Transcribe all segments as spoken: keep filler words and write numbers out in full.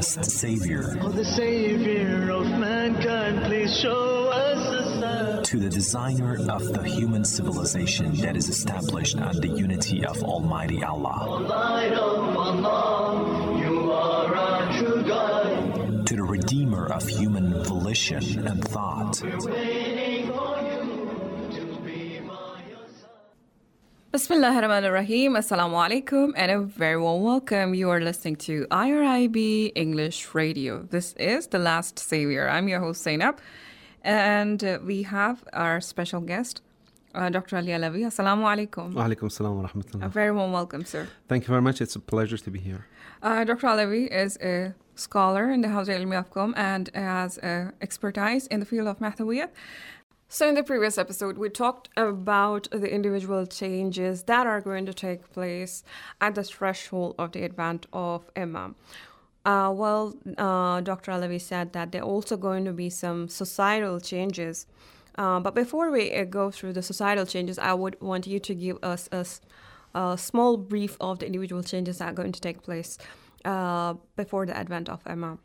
last Savior. Oh, the Savior of mankind, please show us a sign. To the designer of the human civilization that is established on the unity of Almighty Allah. O light of Allah, you are our true guide. To the redeemer of human volition and thought. Waiting for you to be by your side. Bismillahir Rahmanir Rahim. Assalamu alaikum and a very warm welcome. You are listening to I R I B English Radio. This is The Last Savior. I'm your host Zainab, and uh, we have our special guest, uh, Doctor Ali Alawi. Assalamu alaikum. Wa alaikum salam wa rahmatullah. A very warm welcome, sir. Thank you very much. It's a pleasure to be here. Uh, Doctor Alawi is a scholar in the House of Ilmi Afqam and has uh, expertise in the field of Mathawiyat. So in the previous episode, we talked about the individual changes that are going to take place at the threshold of the advent of Imam. Uh, well, uh, Doctor Alawi said that there are also going to be some societal changes. Uh, but before we uh, go through the societal changes, I would want you to give us a, a small brief of the individual changes that are going to take place uh, before the advent of Imam.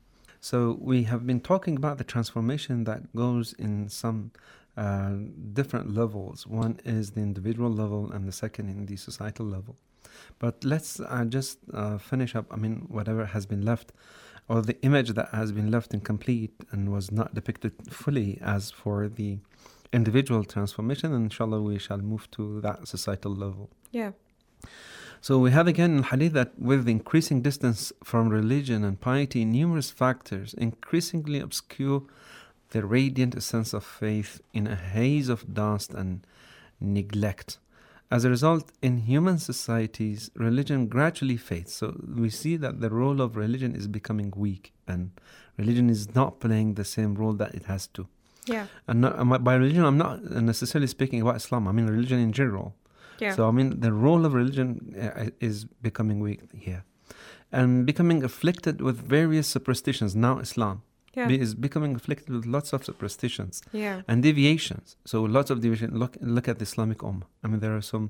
So we have been talking about the transformation that goes in some uh, different levels. One is the individual level and the second in the societal level. But let's uh, just uh, finish up, I mean, whatever has been left, or the image that has been left incomplete and was not depicted fully as for the individual transformation. And inshallah, we shall move to that societal level. Yeah. So we have again in Hadith that with the increasing distance from religion and piety, numerous factors increasingly obscure the radiant essence of faith in a haze of dust and neglect. As a result, in human societies, religion gradually fades. So we see that the role of religion is becoming weak, and religion is not playing the same role that it has to. Yeah. And not, by religion, I'm not necessarily speaking about Islam. I mean religion in general. Yeah. So, I mean, the role of religion uh, is becoming weak here. And becoming afflicted with various superstitions. Now Islam Yeah. be, is becoming afflicted with lots of superstitions Yeah. and deviations. So, lots of deviations. Look, look at the Islamic Ummah. I mean, there are some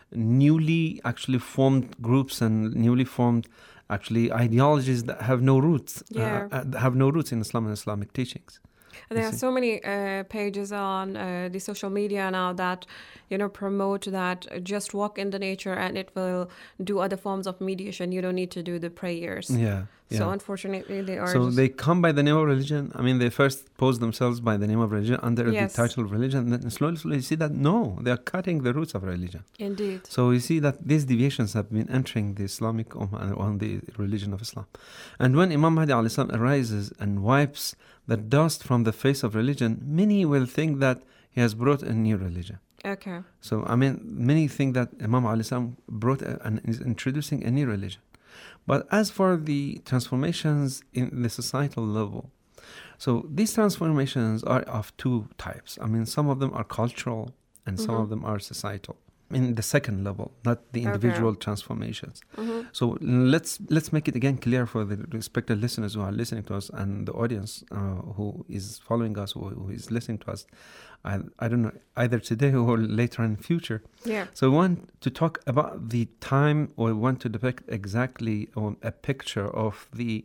newly actually formed groups and newly formed actually ideologies that have no roots. Yeah. Uh, uh, have no roots in Islam and Islamic teachings. There You are see. so many uh, pages on uh, the social media now that, you know, promote that uh, just walk in the nature and it will do other forms of mediation. You don't need to do the prayers. Yeah. So yeah. unfortunately, they are. So just, they come by the name of religion. I mean, they first pose themselves by the name of religion under Yes. the title of religion. Then slowly, slowly, you see that no, they are cutting the roots of religion. Indeed. So you see that these deviations have been entering the Islamic Ummah on the religion of Islam. And when Imam Mahdi alayhi salam arises and wipes the dust from the face of religion, many will think that he has brought a new religion. Okay. So, I mean, many think that Imam alayhi salam brought a, and is introducing a new religion. But as for the transformations in the societal level, so these transformations are of two types. I mean, some of them are cultural and some Mhm. of them are societal. In the second level, not the individual transformations. Mhm. So let's let's make it again clear for the respected listeners who are listening to us and the audience uh, who is following us, who, who is listening to us. I, I don't know, either today or later in the future. Yeah. So we want to talk about the time, or we want to depict exactly um, a picture of the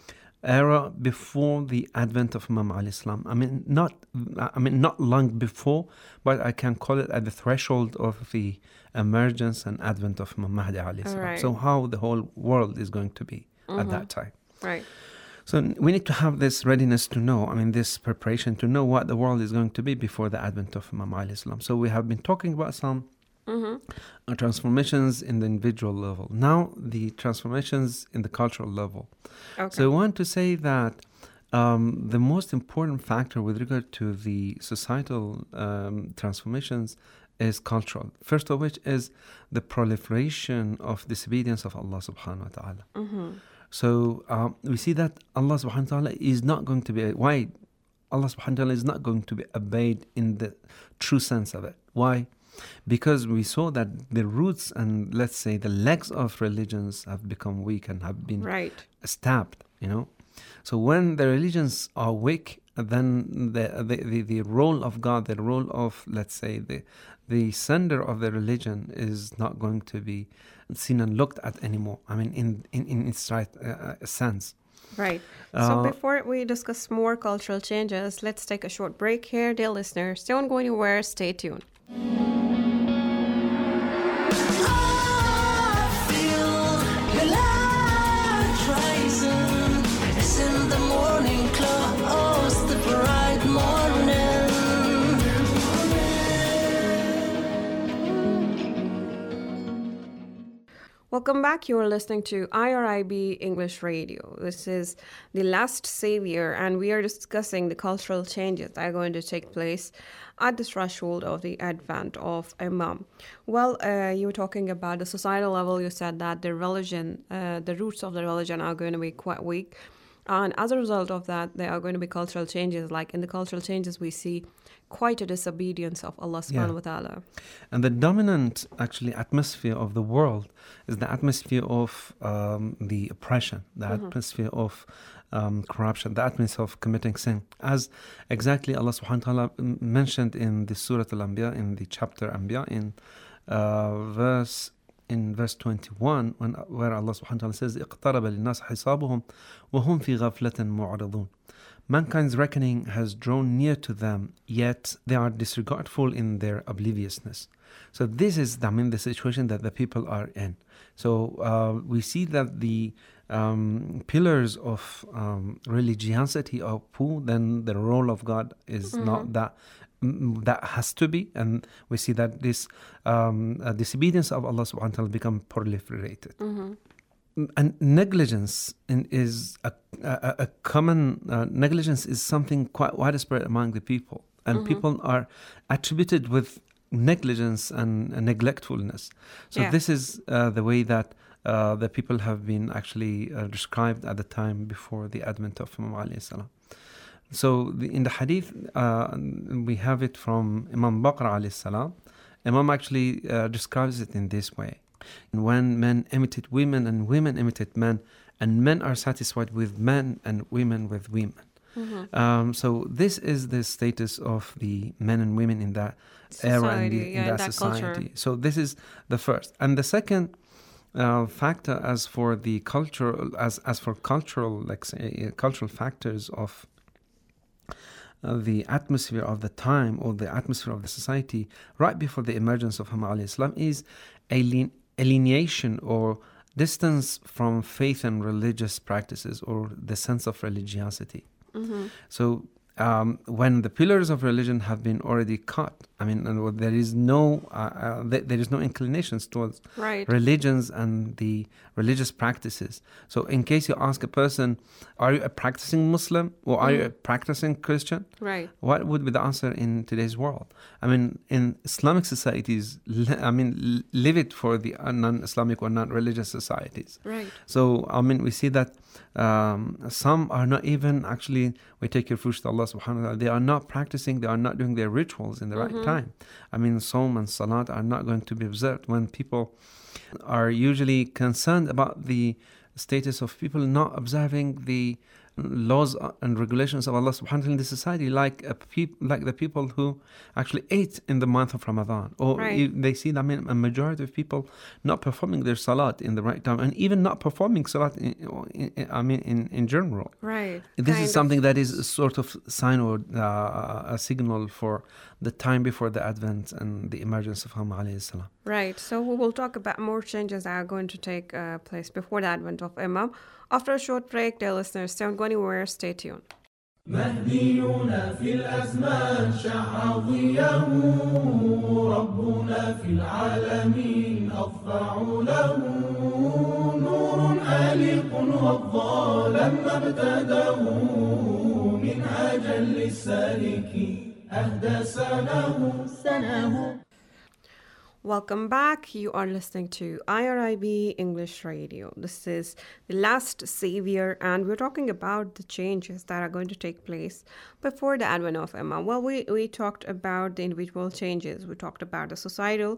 era before the advent of Imam alayhi salam. I mean, not, I mean, not long before, but I can call it at the threshold of the emergence and advent of Imam Mahdi alayhi salam. Right. So how the whole world is going to be Mhm. at that time. Right. So we need to have this readiness to know, I mean, this preparation to know what the world is going to be before the advent of Imam alayhi salam. So we have been talking about some Mm-hmm. uh, transformations in the individual level. Now the transformations in the cultural level. Okay. So I want to say that um, the most important factor with regard to the societal um, transformations is cultural. First of which is the proliferation of disobedience of Allah subhanahu wa ta'ala. Mm-hmm. So um, we see that Allah subhanahu wa ta'ala is not going to be, why? Allah subhanahu wa ta'ala is not going to be obeyed in the true sense of it. Why? Because we saw that the roots and, let's say, the legs of religions have become weak and have been Right. stabbed, you know. So when the religions are weak, then the, the, the, the role of God, the role of, let's say, the, the sender of the religion is not going to be seen and looked at anymore. I mean, in, in, in its right uh, sense. Right. Uh, So before we discuss more cultural changes, let's take a short break here. Dear listeners, don't go anywhere. Stay tuned. Welcome back. You are listening to I R I B English Radio. This is The Last Savior, and we are discussing the cultural changes that are going to take place at the threshold of the advent of Imam. Well, uh, you were talking about the societal level. You said that the religion, uh, the roots of the religion are going to be quite weak. And as a result of that, there are going to be cultural changes. Like in the cultural changes, we see quite a disobedience of Allah subhanahu Yeah. wa ta'ala. And the dominant, actually, atmosphere of the world is the atmosphere of um, the oppression, the atmosphere of um, corruption, the atmosphere of committing sin. As exactly Allah subhanahu wa ta'ala m- mentioned in the Surah Al-Anbiya, in the chapter Anbiya, in uh, verse in verse twenty-one, when, where Allah subhanahu wa ta'ala says, اقترب للناس حسابهم وهم في غفلة معرضون. Mankind's reckoning has drawn near to them, yet they are disregardful in their obliviousness. So this is, I mean, the situation that the people are in. So uh, we see that the um, pillars of um, religiosity are poor, then the role of God is not that mm, that has to be, and we see that this um, uh, disobedience of Allah subhanahu wa ta'ala become proliferated. And negligence in, is a, a, a common uh, negligence is something quite widespread among the people, and people are attributed with negligence and, and neglectfulness. So Yeah. this is uh, the way that uh, the people have been actually uh, described at the time before the advent of Imam alayhi salam. So the, in the hadith, uh, we have it from Imam Baqr alayhi salam. Imam actually uh, describes it in this way. When men imitate women and women imitate men, and men are satisfied with men and women with women. Um, so this is the status of the men and women in that era and Society, the, in yeah, in that, that society. culture. So this is the first, and the second uh, factor, as for the cultural, as as for cultural, like say, uh, cultural factors of uh, the atmosphere of the time or the atmosphere of the society right before the emergence of Muhammad alayhi salam is alien, alienation or distance from faith and religious practices or the sense of religiosity. So um, when the pillars of religion have been already cut, I mean, and there is no uh, uh, th- there is no inclinations towards Right. religions and the religious practices. So in case you ask a person, are you a practicing Muslim or are you a practicing Christian? Right. What would be the answer in today's world? I mean, in Islamic societies, li- I mean, li- live it for the uh, non-Islamic or non-religious societies. Right. So, I mean, we see that um, some are not even actually, we take refuge to Allah subhanahu wa ta'ala, they are not practicing, they are not doing their rituals in the right time. I mean, Saum and Salat are not going to be observed when people are usually concerned about the status of people not observing the laws and regulations of Allah subhanahu wa ta'ala in the society, like a peop- like the people who actually ate in the month of Ramadan, or Right. e- they see, I mean, a majority of people not performing their salat in the right time, and even not performing salat in, in, I mean in, in general. Right. This Kind is of- something that is a sort of sign or uh, a signal for the time before the advent and the emergence of Muhammad alayhi salam. Right. So we will talk about more changes that are going to take uh, place before the advent of Imam. After a short break, dear listeners, don't go anywhere. Stay tuned. مهدينا في الأزمان شع ضياه ربنا في العالمين أضفع له نور آلق وضى لما ابتداه منهاجا للسالكين أهدى سناه سناه. Welcome back. You are listening to I R I B English Radio. This is The Last Savior, and we're talking about the changes that are going to take place before the advent of Imam. Well, we, we talked about the individual changes. We talked about the societal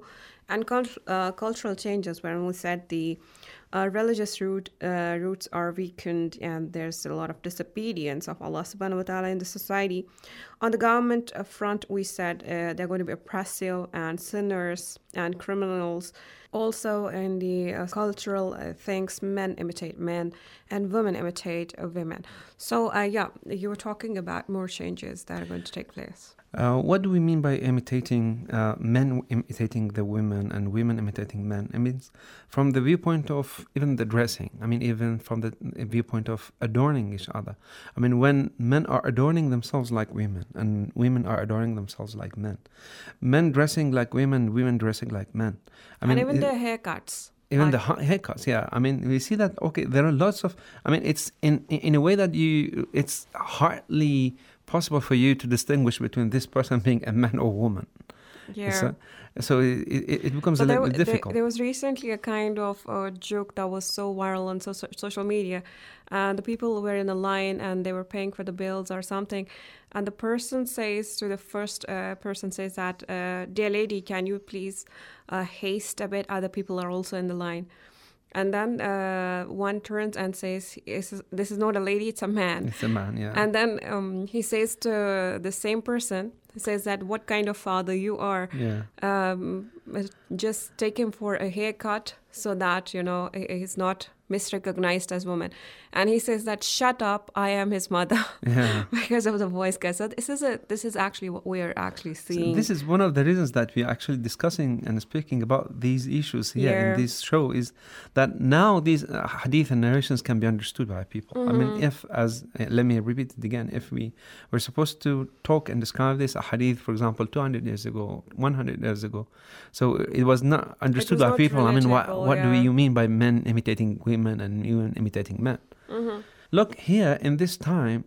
And cult- uh, cultural changes, when we said the uh, religious root, uh, roots are weakened and there's a lot of disobedience of Allah subhanahu wa ta'ala in the society. On the government uh, front, we said uh, they're going to be oppressive and sinners and criminals. Also, in the uh, cultural uh, things, men imitate men and women imitate uh, women. So, uh, yeah, you were talking about more changes that are going to take place. Uh, what do we mean by imitating uh, men imitating the women and women imitating men? I mean, from the viewpoint of even the dressing. I mean, even from the viewpoint of adorning each other. I mean, when men are adorning themselves like women and women are adorning themselves like men, men dressing like women, women dressing like men. I mean, and even it- their haircuts. Even Like- the ha- haircuts, yeah. I mean, we see that. Okay, there are lots of. I mean, it's in in a way that you. It's hardly possible for you to distinguish between this person being a man or woman. Yeah. So, so it, it, it becomes But a there, little wa- bit there, difficult. there was recently a kind of uh, joke that was so viral on so- so- social media. And the people were in a line and they were paying for the bills or something. And the person says to the first uh, person says that, uh, dear lady, can you please uh, haste a bit? Other people are also in the line. And then uh, one turns and says, "This is- this is not a lady, it's a man." It's a man, yeah. And then um, he says to the same person, he says that, what kind of father you are. yeah. Um, just take him for a haircut so that, you know, he- he's not misrecognized as woman. And he says that, shut up, I am his mother. Yeah. Because of the voice cut. So this is a this is actually what we're actually So seeing. this is one of the reasons that we're actually discussing and speaking about these issues here Yeah. in this show is that now these uh, hadith and narrations can be understood by people. I Mm-hmm. mean, if, as, uh, let me repeat it again, if we were supposed to talk and describe this, a hadith, for example, two hundred years ago, one hundred years ago, so it was not understood was by not people. I mean, what, relatable, what do yeah. you mean by men imitating women and women imitating men? Mm-hmm. Look, here in this time,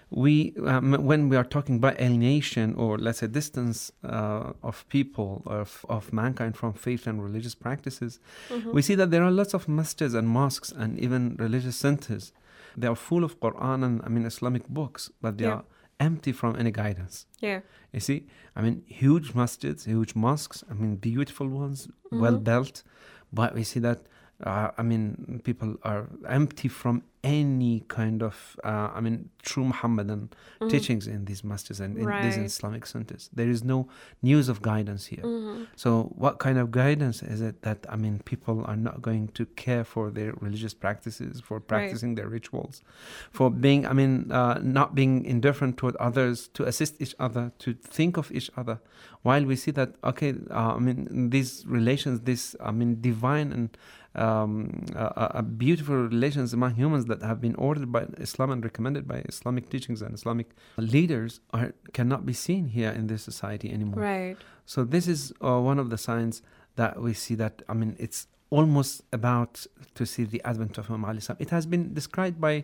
we um, when we are talking about alienation or let's say distance uh, of people of, of mankind from faith and religious practices, Mm-hmm. we see that there are lots of masjids and mosques and even religious centers. They are full of Quran and I mean Islamic books, but they Yeah. are empty from any guidance. Yeah. You see, I mean, huge masjids, huge mosques, I mean, beautiful ones, well built, but we see that, uh, I mean, people are empty from any kind of, uh, I mean, true Muhammadan teachings in these masjids and in these Right. Islamic centers. There is no news of guidance here. So, what kind of guidance is it that, I mean, people are not going to care for their religious practices, for practicing their rituals, for being, I mean, uh, not being indifferent toward others, to assist each other, to think of each other, while we see that, okay, uh, I mean, these relations, this, I mean, divine and um, uh, uh, beautiful relations among humans that have been ordered by Islam and recommended by Islamic teachings and Islamic leaders are cannot be seen here in this society anymore. Right. So this is uh, one of the signs that we see that, I mean, it's almost about to see the advent of Imam Ali Salam. It has been described by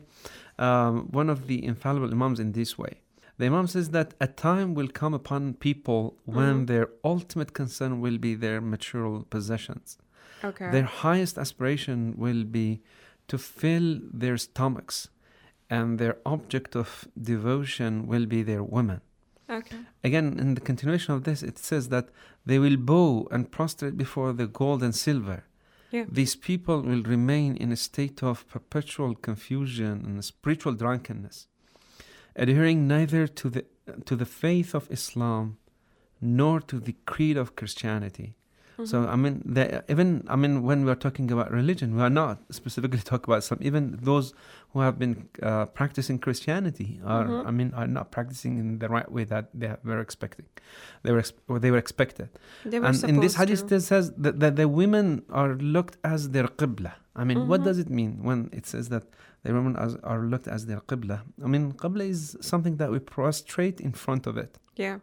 um, one of the infallible Imams in this way. The Imam says that a time will come upon people when their ultimate concern will be their material possessions. Okay. Their highest aspiration will be to fill their stomachs, and their object of devotion will be their women. Okay. Again, in the continuation of this, it says that they will bow and prostrate before the gold and silver. Yeah. These people will remain in a state of perpetual confusion and spiritual drunkenness, adhering neither to the to the faith of Islam nor to the creed of Christianity. So I mean, the, even I mean, when we are talking about religion, we are not specifically talking about some. Even those who have been uh, practicing Christianity are, I mean, are not practicing in the right way that they were expecting. They were ex- or they were expected. They were And in this supposed hadith, to. it says that, that the women are looked as their qibla. I mean, what does it mean when it says that the women as, are looked as their qibla? I mean, qibla is something that we prostrate in front of it. Yeah.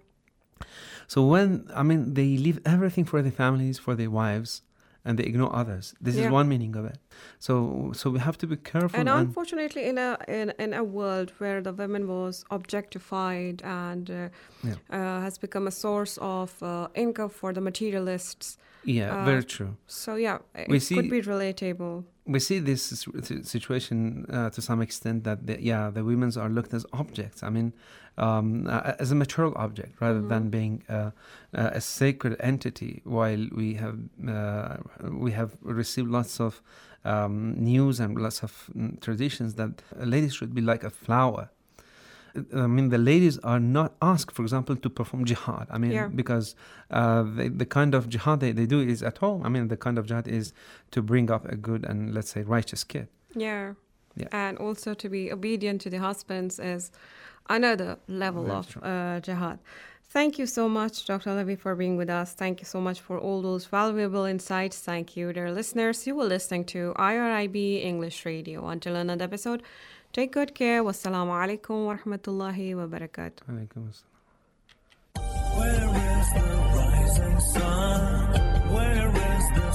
So when, I mean, they leave everything for their families, for their wives, and they ignore others. This Yeah. is one meaning of it. So so we have to be careful. And And, unfortunately, in a in, in a world where the women was objectified and uh, Yeah. uh, has become a source of uh, income for the materialists. yeah, uh, very true. So yeah, We it see- could be relatable. we see this s- situation uh, to some extent that the, yeah the women are looked as objects. I mean, um, uh, as a material object rather mm-hmm. than being uh, uh, a sacred entity. While we have uh, we have received lots of um, news and lots of mm, traditions that ladies should be like a flower. I mean, the ladies are not asked, for example, to perform jihad. I mean, yeah. because uh, they, the kind of jihad they, they do is at home. I mean, the kind of jihad is to bring up a good and, let's say, righteous kid. Yeah. Yeah. And also to be obedient to the husbands is another level Very of uh, jihad. Thank you so much, Doctor Alavi, for being with us. Thank you so much for all those valuable insights. Thank you, dear listeners. You were listening to I R I B English Radio. Until another episode, take good care. Wassalamu alaikum wa rahmatullahi wa barakatuh. Alaikum assalam. Where is the rising sun? Where is the